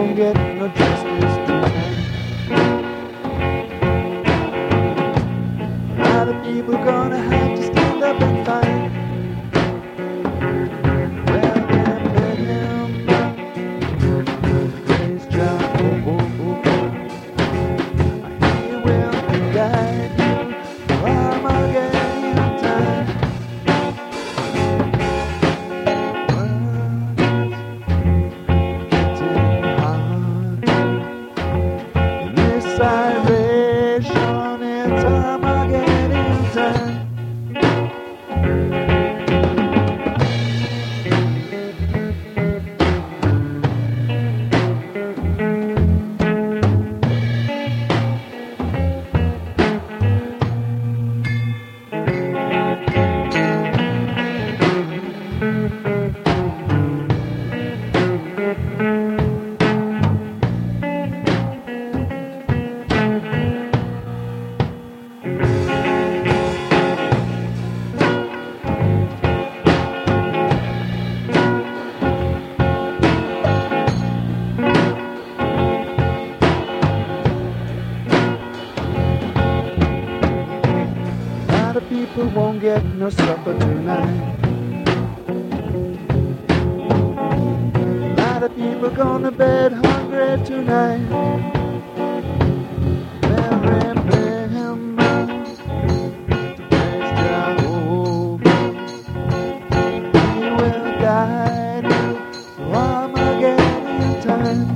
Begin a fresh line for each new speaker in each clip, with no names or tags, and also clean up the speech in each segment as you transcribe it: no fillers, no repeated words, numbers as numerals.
won't get no justice tonight. A lot of people gonna have to stand up and fight. Well, then let him praise Jah. He will guide you through Armageddon time. Salvation, it's Armageddon time. People won't get no supper tonight. A lot of people gonna bed hungry tonight. Well, remember to praise Jehovah. He will guide you through Armageddon time.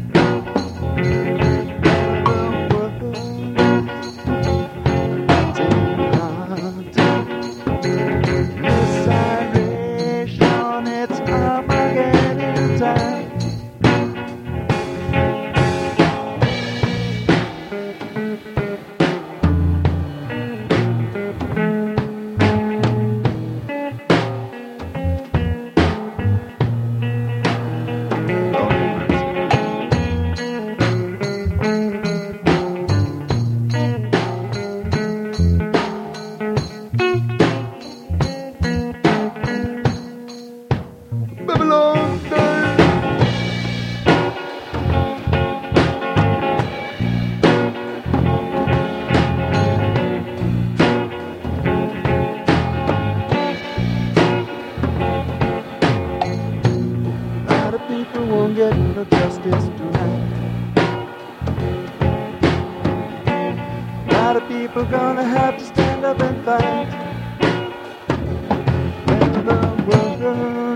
People won't get no justice tonight. A lot of people gonna have to stand up and fight. When the world